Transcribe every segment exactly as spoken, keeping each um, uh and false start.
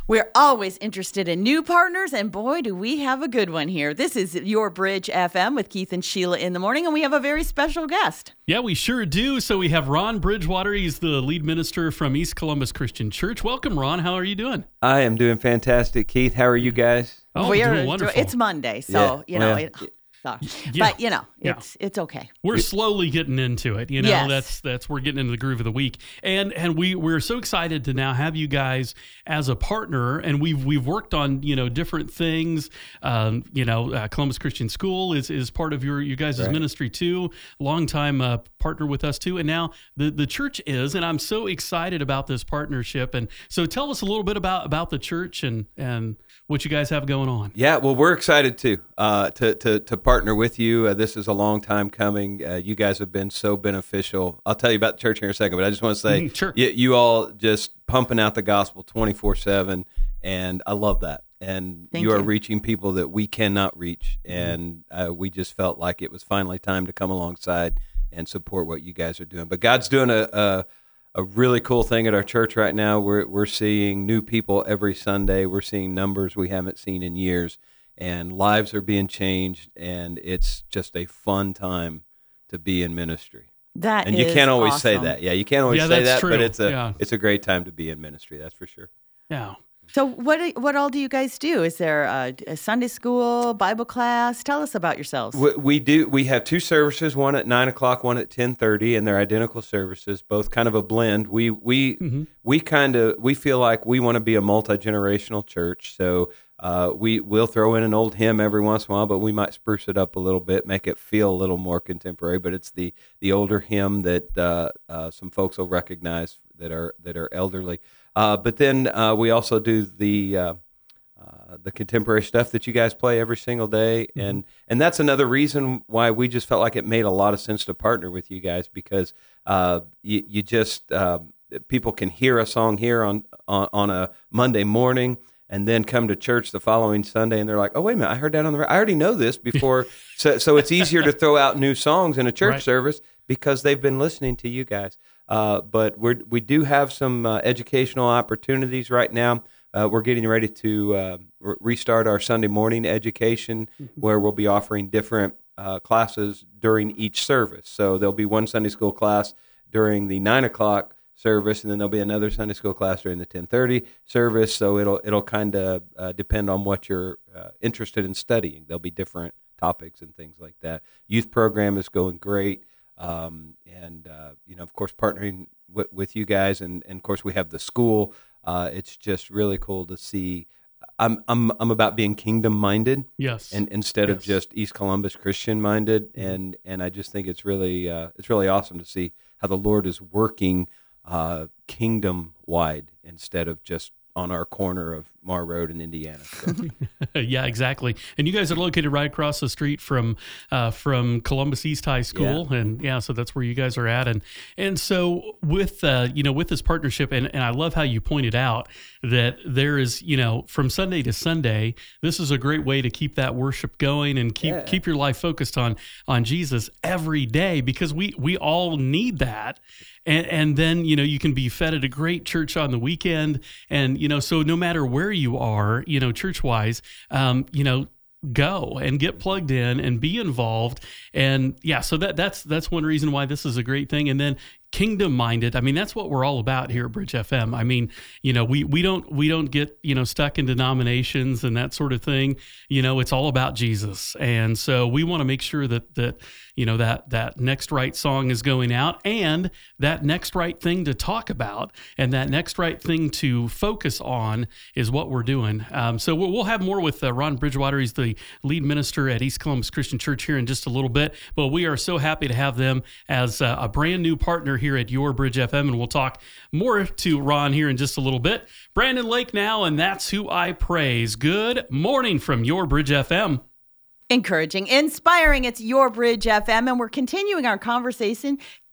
We're always interested in new partners, and boy, do we have a good one here. This is Your Bridge F M with Keith and Sheila in the morning, and we have a very special guest. Yeah, we sure do. So we have Ron Bridgewater. He's the lead minister from East Columbus Christian Church. Welcome, Ron. How are you doing? I am doing fantastic, Keith. How are you guys? Oh, we doing are, wonderful. It's Monday, so, Yeah, you know, well, it, so, yeah, but, you know, yeah. it's it's okay. We're slowly getting into it. You know, Yes. that's that's we're getting into the groove of the week, and and we we're so excited to now have you guys as a partner. And we've we've worked on you know different things. Um, you know, uh, Columbus Christian School is is part of your you guys' Right. ministry too. Longtime uh, partner with us too, and now the the church is. And I'm so excited about this partnership. And so tell us a little bit about about the church and and what you guys have going on. Yeah, well, we're excited too uh, to to to partner with you. Uh, this is a long time coming. Uh, you guys have been so beneficial. I'll tell you about the church here in a second, but I just want to say, Mhm, sure. you, you all just pumping out the gospel twenty-four seven, and I love that. And Thank you are you. reaching people that we cannot reach, and uh, we just felt like it was finally time to come alongside and support what you guys are doing. But God's doing a, a a really cool thing at our church right now. We're we're seeing new people every Sunday. We're seeing numbers we haven't seen in years, and lives are being changed, and it's just a fun time to be in ministry. That And you is can't always say awesome. that. Yeah, you can't always Yeah, say that's that, true. but it's a Yeah. it's a great time to be in ministry. That's for sure. Yeah. So what what all do you guys do? Is there a, a Sunday school, Bible class? Tell us about yourselves. We, we do. We have two services, one at nine o'clock, one at ten thirty, and they're identical services, both kind of a blend. We we Mm-hmm. we kind of we feel like we want to be a multi generational church, so uh, we will throw in an old hymn every once in a while, but we might spruce it up a little bit, make it feel a little more contemporary. But it's the the older hymn that uh, uh, some folks will recognize that are that are elderly. Uh, but then uh, we also do the uh, uh, the contemporary stuff that you guys play every single day, and and that's another reason why we just felt like it made a lot of sense to partner with you guys, because uh, you, you just um, people can hear a song here on, on on a Monday morning, and then come to church the following Sunday, and they're like, oh wait a minute, I heard that on the radio. I already know this before, so so it's easier to throw out new songs in a church Right. service because they've been listening to you guys. Uh, but we we do have some uh, educational opportunities right now. Uh, we're getting ready to uh, re- restart our Sunday morning education, where we'll be offering different uh, classes during each service. So there'll be one Sunday school class during the nine o'clock service, and then there'll be another Sunday school class during the ten thirty service. So it'll it'll kind of uh, depend on what you're uh, interested in studying. There'll be different topics and things like that. Youth program is going great. Um, and, uh, you know, of course, partnering w- with you guys, and, and of course we have the school. Uh, it's just really cool to see. I'm, I'm, I'm about being kingdom minded, Yes. and instead of Yes. just East Columbus Christian minded. And, and I just think it's really, uh, it's really awesome to see how the Lord is working, uh, kingdom wide instead of just on our corner of Mar Road in Indiana. So. Yeah, exactly. And you guys are located right across the street from uh, from Columbus East High School, and yeah, so that's where you guys are at. And and so with uh, you know with this partnership, and, and I love how you pointed out that there is you know from Sunday to Sunday, this is a great way to keep that worship going and keep Yeah. keep your life focused on on Jesus every day, because we we all need that. And, and then, you know, you can be fed at a great church on the weekend. And, you know, so no matter where you are, you know, church-wise, um, you know, go and get plugged in and be involved. And yeah, so that that's that's one reason why this is a great thing. And then kingdom-minded. I mean, that's what we're all about here at Bridge F M. I mean, you know, we we don't we don't get, you know, stuck in denominations and that sort of thing. You know, it's all about Jesus. And so we want to make sure that that you know that that next right song is going out, and that next right thing to talk about, and that next right thing to focus on is what we're doing. Um, so we'll, we'll have more with uh, Ron Bridgewater. He's the lead minister at East Columbus Christian Church here in just a little bit. But we are so happy to have them as uh, a brand new partner here at Your Bridge F M, and we'll talk more to Ron here in just a little bit. Brandon Lake now, and that's who I praise. Good morning from Your Bridge F M. Encouraging, inspiring. It's Your Bridge F M, and we're continuing our conversation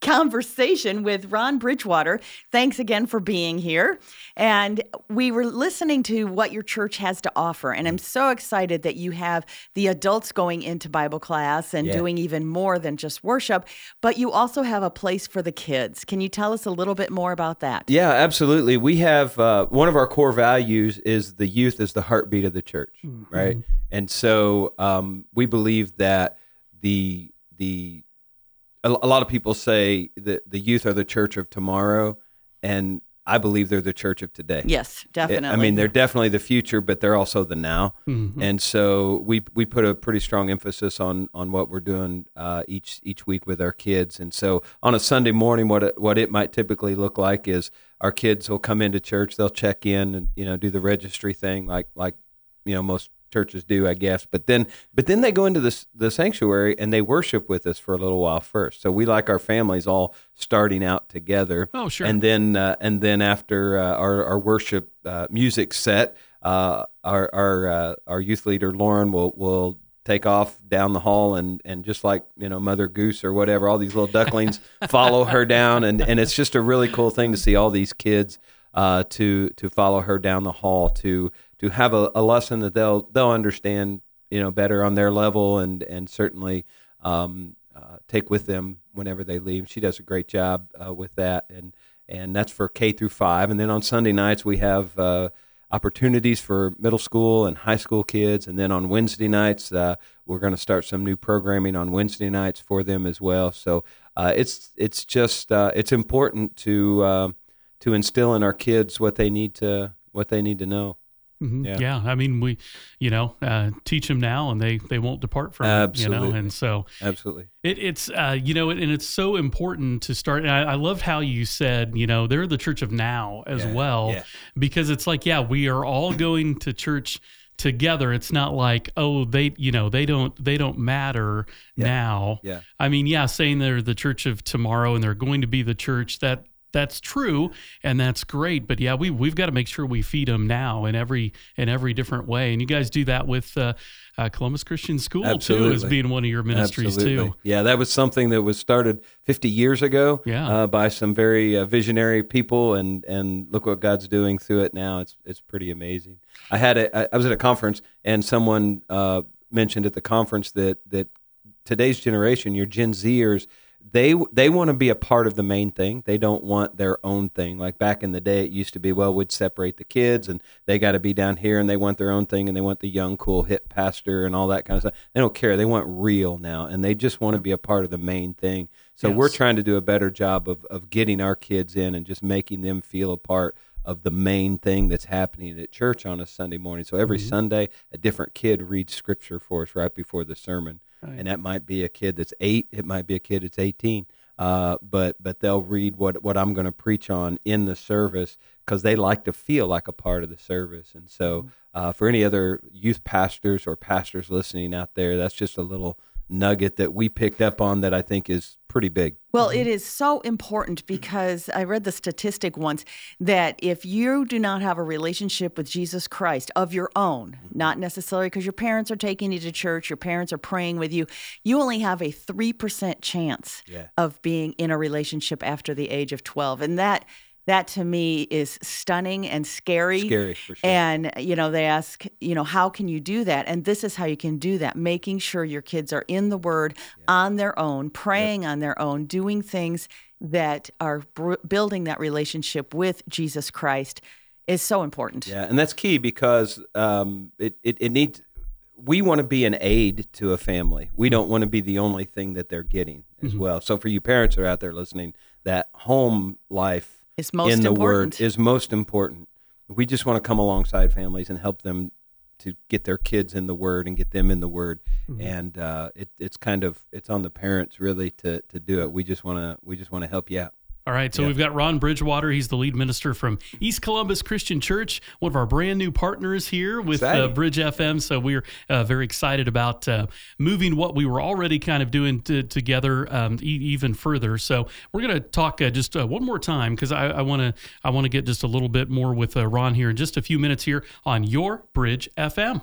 conversation with Ron Bridgewater. Thanks again for being here. And we were listening to what your church has to offer. And I'm so excited that you have the adults going into Bible class and Yeah. doing even more than just worship, but you also have a place for the kids. Can you tell us a little bit more about that? Yeah, absolutely. We have uh, one of our core values is the youth is the heartbeat of the church, Mm-hmm. right? And so um, we believe that the the a, a lot of people say that the youth are the church of tomorrow, and I believe they're the church of today. Yes, definitely. I mean, they're definitely the future, but they're also the now. Mhm. And so we we put a pretty strong emphasis on on what we're doing uh, each each week with our kids. And so on a Sunday morning, what it, what it might typically look like is our kids will come into church, they'll check in and you know do the registry thing like like you know most churches do, I guess. But then but then they go into this the sanctuary and they worship with us for a little while first. So we like our families all starting out together. Oh, sure. And then uh, and then after uh, our our worship uh, music set, uh, our our uh, our youth leader Lauren will will take off down the hall and and just like you know Mother Goose or whatever, all these little ducklings follow her down, and and it's just a really cool thing to see all these kids uh, to to follow her down the hall to to have a, a lesson that they'll they'll understand you know better on their level and and certainly um, uh, take with them whenever they leave. She does a great job uh, with that, and and that's for K through five. And then on Sunday nights we have uh, opportunities for middle school and high school kids. And then on Wednesday nights uh, we're going to start some new programming on Wednesday nights for them as well. So uh, it's it's just uh, it's important to uh, to instill in our kids what they need to what they need to know. Mhm. Yeah. Yeah. I mean, we, you know, uh, teach them now and they, they won't depart from it, you know? Absolutely. And so Absolutely. it, it's, uh, you know, and it's so important to start. And I, I loved how you said, you know, they're the church of now as Yeah, well, yeah. because it's like, yeah, we are all going to church together. It's not like, oh, they, you know, they don't, they don't matter Yeah. now. Yeah. I mean, yeah, saying they're the church of tomorrow and they're going to be the church that, that's true, and that's great. But yeah, we we've got to make sure we feed them now in every in every different way. And you guys do that with uh, uh, Columbus Christian School too, Absolutely. as being one of your ministries Absolutely. too. Yeah, that was something that was started fifty years ago Yeah. uh, by some very uh, visionary people, and, and look what God's doing through it now. It's it's pretty amazing. I had a, I was at a conference, and someone uh, mentioned at the conference that that today's generation, your Gen Zers, they they want to be a part of the main thing. They don't want their own thing. Like back in the day, it used to be, well, we'd separate the kids, and they got to be down here, and they want their own thing, and they want the young, cool, hip pastor and all that kind of stuff. They don't care. They want real now, and they just want to be a part of the main thing. So Yes. we're trying to do a better job of of getting our kids in and just making them feel a part of the main thing that's happening at church on a Sunday morning. So every Mhm. Sunday, a different kid reads scripture for us right before the sermon. Right. And that might be a kid that's eight. It might be a kid that's eighteen. Uh, but but they'll read what, what I'm going to preach on in the service because they like to feel like a part of the service. And so uh, for any other youth pastors or pastors listening out there, that's just a little nugget that we picked up on that I think is pretty big. Well, it is so important because I read the statistic once that if you do not have a relationship with Jesus Christ of your own, not necessarily because your parents are taking you to church, your parents are praying with you, you only have a three percent chance Yeah. of being in a relationship after the age of twelve. And that that to me is stunning and scary. Scary, for sure. And, you know, they ask, you know, how can you do that? And this is how you can do that, making sure your kids are in the Word on their own, praying on their own, doing things that are br- building that relationship with Jesus Christ is so important. Yeah, and that's key because um, it, it, it needs. We want to be an aid to a family. We don't want to be the only thing that they're getting as Mhm. well. So for you parents that are out there listening, that home life It's most in the important. Word is most important. We just want to come alongside families and help them to get their kids in the Word and get them in the Word. Mhm. And uh, it, it's kind of it's on the parents really to to do it. We just want to we just want to help you out. All right, so Yeah. we've got Ron Bridgewater. He's the lead minister from East Columbus Christian Church, one of our brand new partners here with uh, Exciting. Bridge F M. So we're uh, very excited about uh, moving what we were already kind of doing to, together um, e- even further. So we're going to talk uh, just uh, one more time because I want to I want to get just a little bit more with uh, Ron here in just a few minutes here on Your Bridge F M.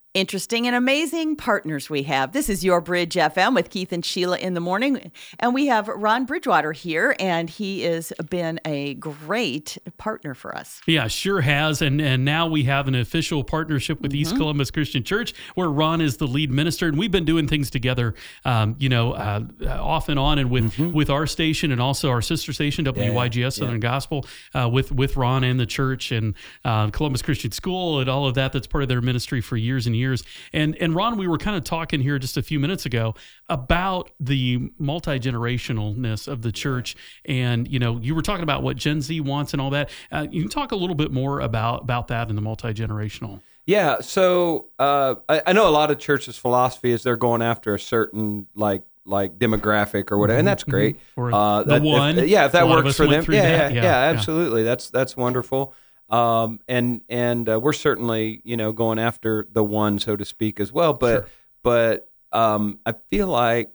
Interesting and amazing partners we have. This is Your Bridge F M with Keith and Sheila in the morning. And we have Ron Bridgewater here, and he has been a great partner for us. Yeah, sure has. And and now we have an official partnership with mm-hmm. East Columbus Christian Church, where Ron is the lead minister. And we've been doing things together, um, you know, uh, off and on, and with, mm-hmm. with our station and also our sister station, W Y G S yeah, Southern yeah. Gospel, uh, with, with Ron and the church and uh, Columbus Christian School and all of that. That's part of their ministry for years and years. And and Ron, we were kind of talking here just a few minutes ago about the multi-generationalness of the church. And, you know, you were talking about what Gen Z wants and all that. Uh, you can talk a little bit more about, about that in the multi-generational. Yeah. So uh, I, I know a lot of churches' philosophy is they're going after a certain like like demographic or whatever, and that's great. Mm-hmm. Or uh, the that, one. If, yeah, if that works for them. Yeah, yeah, yeah, yeah, absolutely. Yeah. That's that's wonderful. Um, and and uh, we're certainly, you know, going after the one, so to speak, as well. But sure. but um, I feel like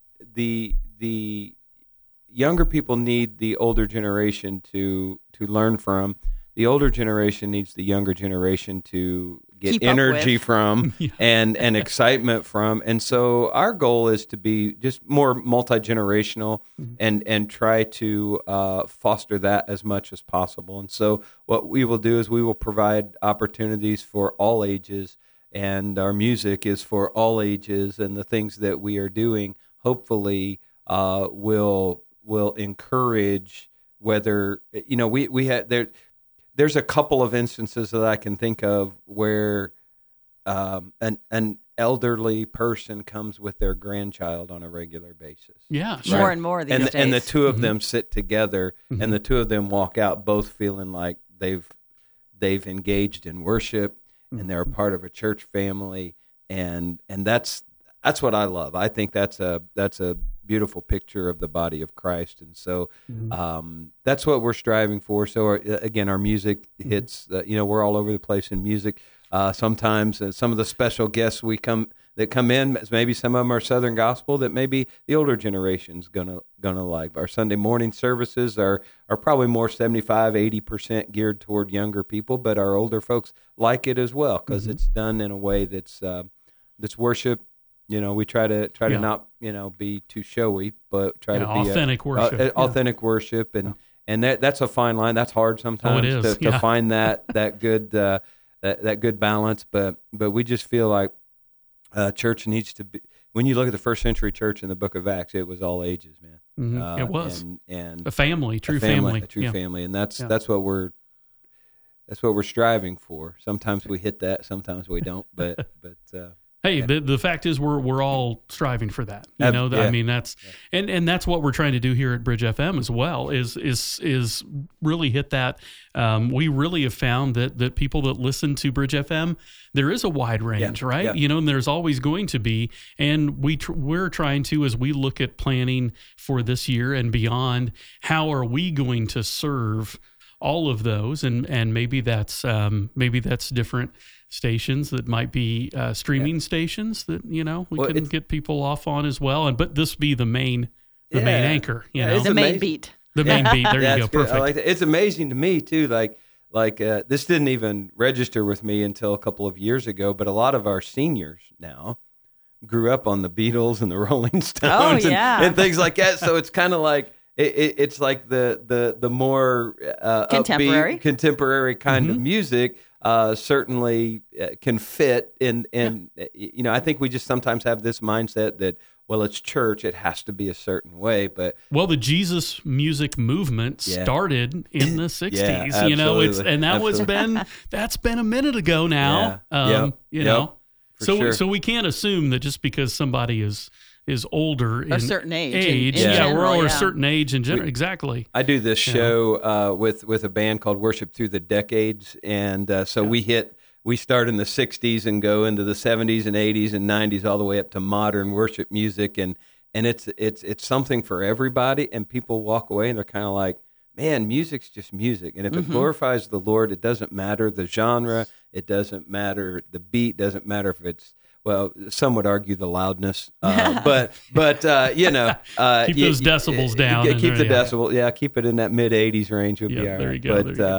the the younger people need the older generation to to learn from. The older generation needs the younger generation to get Keep energy from yeah. and and excitement from. And so our goal is to be just more multi-generational mm-hmm. and and try to uh, foster that as much as possible. And so what we will do is we will provide opportunities for all ages, and our music is for all ages, and the things that we are doing hopefully uh, will will encourage, whether, you know, we, we had there There's a couple of instances that I can think of where um, an an elderly person comes with their grandchild on a regular basis. Yeah, sure. More and more these and, days. And the two of mm-hmm. them sit together, mm-hmm. and the two of them walk out both feeling like they've they've engaged in worship, mm-hmm. and they're a part of a church family, and and that's that's what I love. I think that's a that's a beautiful picture of the body of Christ, and so mm-hmm. um, that's what we're striving for. So our, again, our music hits. Uh, you know, we're all over the place in music. Uh, sometimes uh, some of the special guests we come that come in, maybe some of them are Southern Gospel that maybe the older generation's gonna gonna like. Our Sunday morning services are are probably more seventy-five, eighty percent geared toward younger people, but our older folks like it as well because mm-hmm. it's done in a way that's uh, that's worship. You know, we try to try yeah. to not, you know, be too showy, but try yeah, to be authentic a, worship. A, a, yeah. authentic worship, and, yeah. and that that's a fine line. That's hard sometimes oh, it is. to, to yeah. find that that good uh, that that good balance. But but we just feel like uh, church needs to be. When you look at the first century church in the Book of Acts, it was all ages, man. Mm-hmm. Uh, it was and, and a family, true a family, family, a true yeah. family, and that's yeah. that's what we're. That's what we're striving for. Sometimes we hit that, sometimes we don't. But but. Uh, Hey, the the fact is we're we're all striving for that. You Uh, know, yeah. I mean that's Yeah. and, and that's what we're trying to do here at Bridge F M as well. Is is is really hit that. Um, we really have found that that people that listen to Bridge F M, there is a wide range, Yeah. right? Yeah. You know, and there's always going to be. And we tr- we're trying to, as we look at planning for this year and beyond, how are we going to serve all of those? And and maybe that's um, maybe that's different stations that might be uh, streaming yeah. stations that, you know, we well, can get people off on as well. And but this be the main the yeah. main anchor, you yeah, know, the amazing. main beat. The main beat. There yeah, you go. Good. Perfect. I like that. It's amazing to me too. Like like uh, this didn't even register with me until a couple of years ago. But a lot of our seniors now grew up on the Beatles and the Rolling Stones oh, yeah. and, and things like that. So it's kind of like it, it, it's like the the the more uh, contemporary upbeat, contemporary kind mm-hmm. of music. Uh, certainly uh, can fit in, and yeah. you know, I think we just sometimes have this mindset that, well, it's church, it has to be a certain way. But well, the Jesus music movement yeah. started in the sixties, yeah, you know, it's and that absolutely. was been that's been a minute ago now. Yeah. Um, yep. You yep. know, For so sure. so we can't assume that just because somebody is is older or in a certain age, age in, in yeah, general, we're all yeah. a certain age in general. Exactly. I do this Yeah. show uh, with with a band called Worship Through the Decades, and uh, so Yeah. we hit. We start in the sixties and go into the seventies and eighties and nineties, all the way up to modern worship music, and and it's it's it's something for everybody. And people walk away and they're kind of like, man, music's just music, and if Mm-hmm. it glorifies the Lord, it doesn't matter the genre, it doesn't matter the beat, doesn't matter if it's, well, some would argue the loudness, uh, but but uh, you know, uh, Keep y- those y- decibels y- down y- and Keep there the you go. decibel, yeah, keep it in that mid eighties range would Yeah, be all there right. you go, But there you go. uh,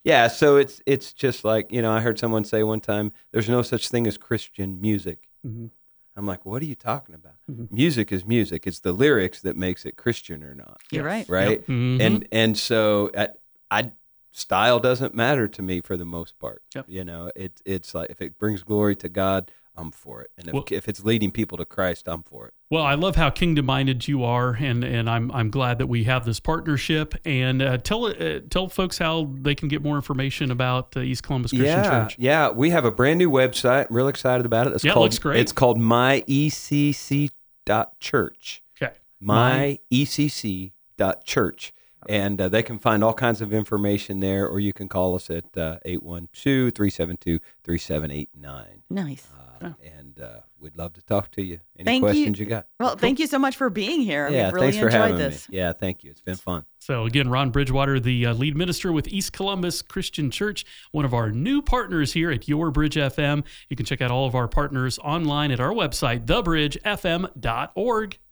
Yeah, so it's it's just like, you know, I heard someone say one time, there's no such thing as Christian music. Mhm. I'm like, what are you talking about? Mhm. Music is music. It's the lyrics that makes it Christian or not, You're right. right? Yep. Mhm. And and so I, I style doesn't matter to me for the most part. Yep. You know, it it's like if it brings glory to God, I'm for it. And if, Well- if it's leading people to Christ, I'm for it. Well, I love how kingdom-minded you are, and and I'm I'm glad that we have this partnership. And uh, tell uh, tell folks how they can get more information about uh, East Columbus Christian yeah, Church. yeah. We have a brand new website. I'm real excited about it. It's Yeah, it called, looks great. It's called my e c c dot church. Okay. my e c c dot church. And uh, they can find all kinds of information there, or you can call us at uh, eight one two, three seven two, three seven eight nine. Nice. Uh, and uh, we'd love to talk to you. Any Thank you. questions you, got? Well, thank you so much for being here. Yeah, We've really thanks for enjoyed having this. me. Yeah, thank you. It's been fun. So again, Ron Bridgewater, the uh, lead minister with East Columbus Christian Church, one of our new partners here at Your Bridge F M. You can check out all of our partners online at our website, the bridge f m dot org.